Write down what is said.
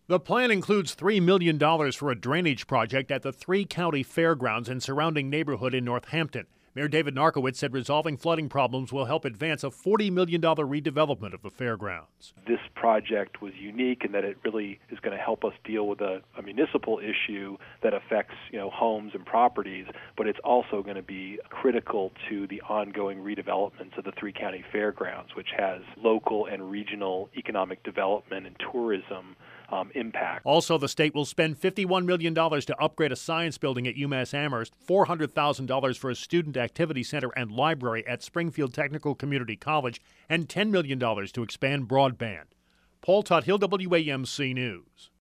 The plan includes $3 million for a drainage project at the three-county fairgrounds and surrounding neighborhood in Northampton. Mayor David Narkowitz said resolving flooding problems will help advance a $40 million redevelopment of the fairgrounds. This project was unique in that it really is going to help us deal with a municipal issue that affects, homes and properties, but it's also going to be critical to the ongoing redevelopments of the three-county fairgrounds, which has local and regional economic development and tourism impact. Also, the state will spend $51 million to upgrade a science building at UMass Amherst, $400,000 for a student activity center and library at Springfield Technical Community College, and $10 million to expand broadband. Paul Tuthill, WAMC News.